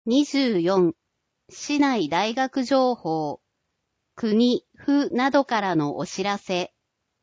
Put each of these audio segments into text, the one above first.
24、市内大学情報、国、府などからのお知らせ。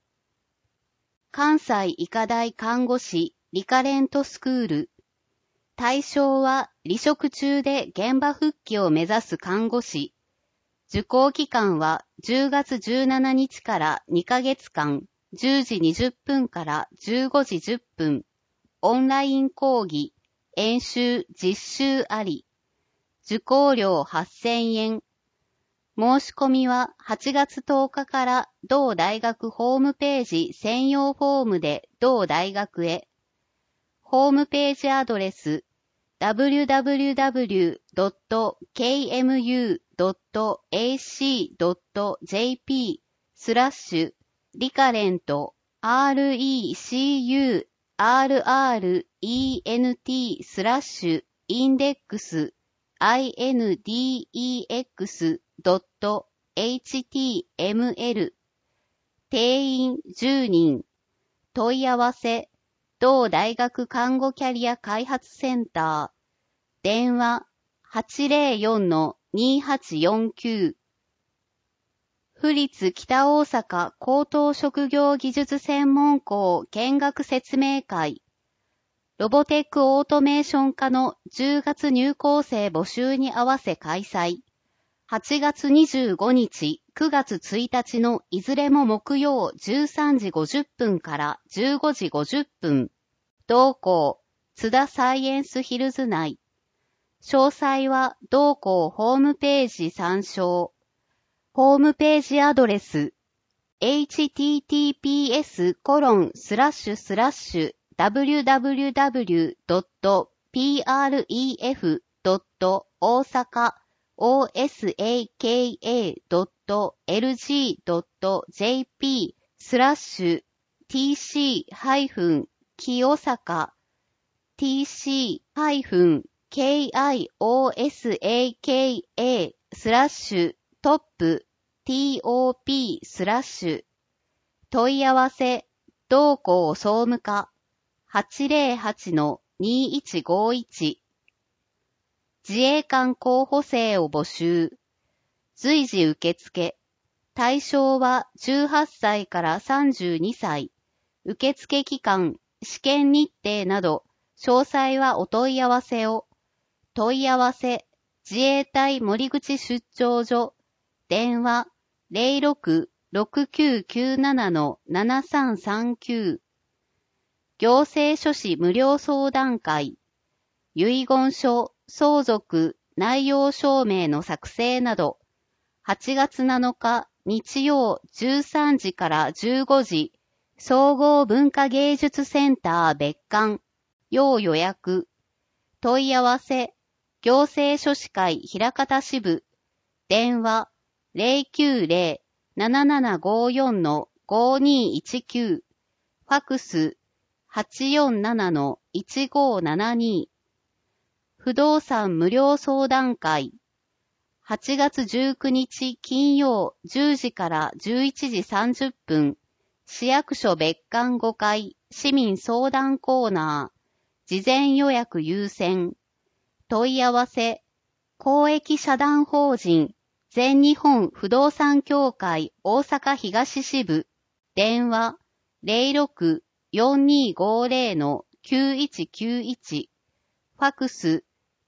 関西医科大看護師リカレントスクール。対象は離職中で現場復帰を目指す看護師。受講期間は10月17日から2ヶ月間、10時20分から15時10分。オンライン講義、演習、実習あり。受講料8000円。申し込みは8月10日から同大学ホームページ専用フォームで同大学へ。ホームページアドレス www.kmu.ac.jp リカレント RECURRENT インデックス index.html 定員10人問い合わせ同大学看護キャリア開発センター電話 804-2849 府立北大阪高等職業技術専門校見学説明会ロボテックオートメーション科の10月入校生募集に合わせ開催。8月25日、9月1日のいずれも木曜13時50分から15時50分。同校、津田サイエンスヒルズ内。詳細は同校ホームページ参照。ホームページアドレス https://www.pref.osaka.osaka tc-kiosaka/top問い合わせ、同校総務課 808-2151 自衛官候補生を募集。随時受付。対象は18歳から32歳。受付期間、試験日程など、詳細はお問い合わせを。問い合わせ、自衛隊森口出張所。電話、06-6997-7339。行政書士無料相談会。遺言書、相続、内容証明の作成など。8月7日、日曜13時から15時。総合文化芸術センター別館。要予約。問い合わせ、行政書士会枚方支部。電話、090-7754-5219。ファクス、847-1572。不動産無料相談会。8月19日金曜10時から11時30分。市役所別館5階市民相談コーナー。事前予約優先。問い合わせ。公益社団法人全日本不動産協会大阪東支部。電話 06-4250-9191。ファクス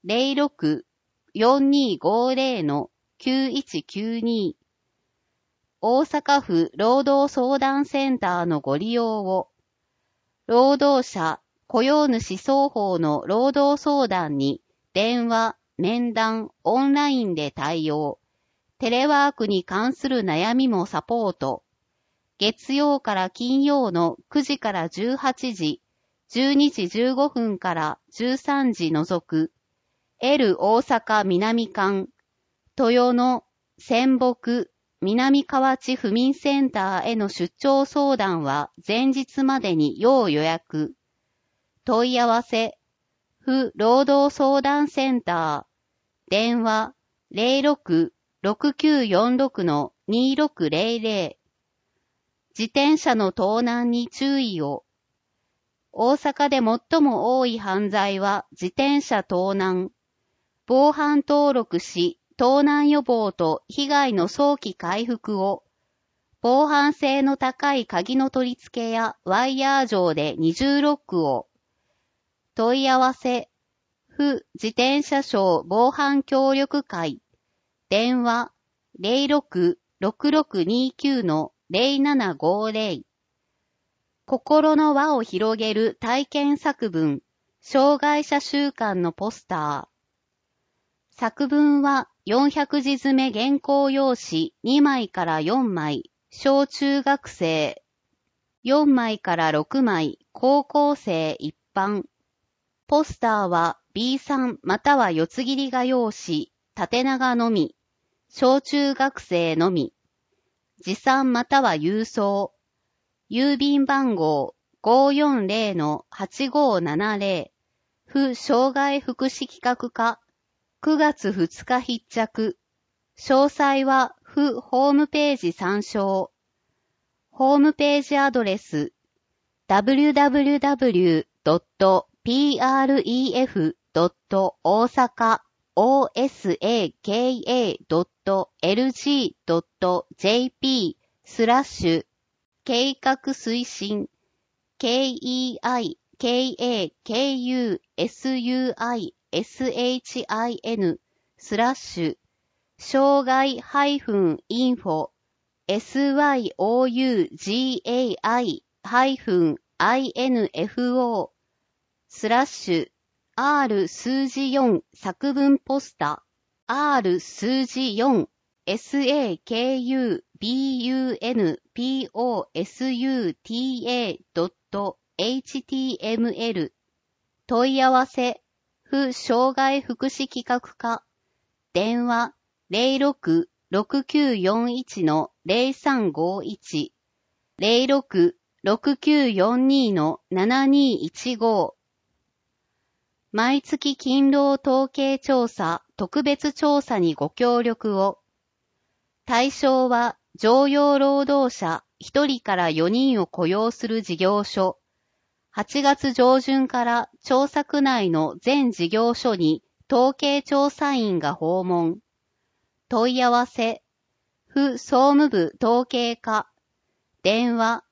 06-4250-9192。大阪府労働相談センターのご利用を。労働者、雇用主双方の労働相談に電話、面談、オンラインで対応。テレワークに関する悩みもサポート。月曜から金曜の9時から18時、12時15分から13時除く。L 大阪南館、豊野、仙北、南河内府民センターへの出張相談は前日までに要予約。問い合わせ、府労働相談センター、電話06-6946-2600。自転車の盗難に注意を。大阪で最も多い犯罪は自転車盗難。 防犯登録し、盗難予防と被害の早期回復を、防犯性の高い鍵の取り付けやワイヤー錠で二重ロックを、問い合わせ、府自転車省防犯協力会、電話 06-6629-0750、心の輪を広げる体験作文、障害者週間のポスター。作文は400字詰め原稿用紙2枚から4枚、小中学生、4枚から6枚、高校生一般。ポスターは B3 または四つ切り画用紙、縦長のみ、小中学生のみ。持参または郵送。郵便番号 540-8570。府障害福祉企画課。9月2日必着。詳細は府ホームページ参照。ホームページアドレス www.prefab.osaka.osaka.lg.jp/ 計画推進 KEIKAKUSUISHIN/ 障害-info SYOUGAI-info/ R 数字4作文ポスタ R 数字4 sakubunposuta.html 問い合わせ府障害福祉企画課電話 06-6941-0351 06-6942-7215毎月勤労統計調査特別調査にご協力を。対象は常用労働者1人から4人を雇用する事業所。8月上旬から調査区内の全事業所に統計調査員が訪問。問い合わせ。府総務部統計課。電話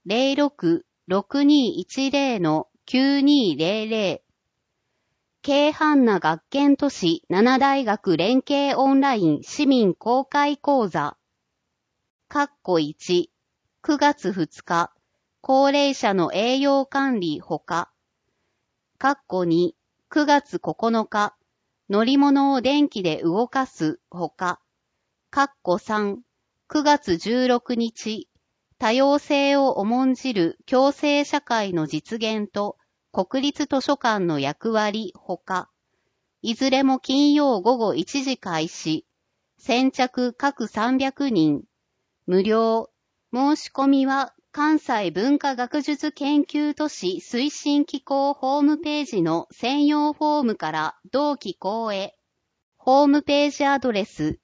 06-6210-9200。京阪那学研都市7大学連携オンライン市民公開講座。1、9月2日、高齢者の栄養管理ほか。2、9月9日、乗り物を電気で動かすほか。3、9月16日、多様性を重んじる共生社会の実現と国立図書館の役割ほか。いずれも金曜午後1時開始。先着各300人。無料。申し込みは関西文化学術研究都市推進機構ホームページの専用フォームから同機構へ。ホームページアドレス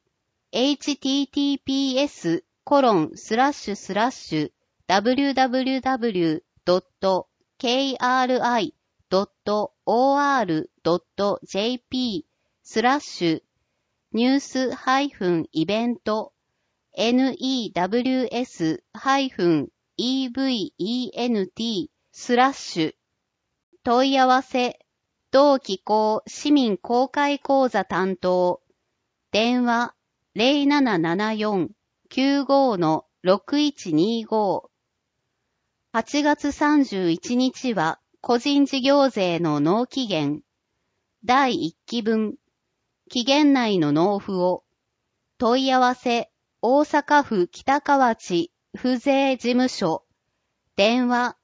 https://www.kri.or.jp/ ニュース-イベント news-event/ 問い合わせ同機構市民公開講座担当電話 0774-95-6125 8月31日は個人事業税の納期限第1期分期限内の納付を問い合わせ大阪府北河内府税事務所電話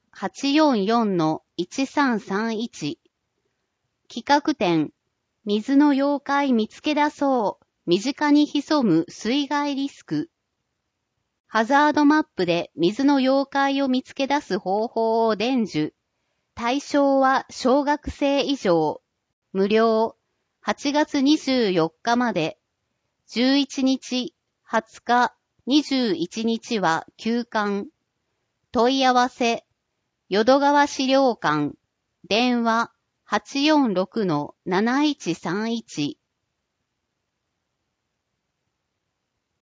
844-1331 企画展水の妖怪見つけ出そう身近に潜む水害リスクハザードマップで水の妖怪を見つけ出す方法を伝授対象は小学生以上無料8月24日まで11日20日、21日は休館。問い合わせ、淀川資料館、電話 846-7131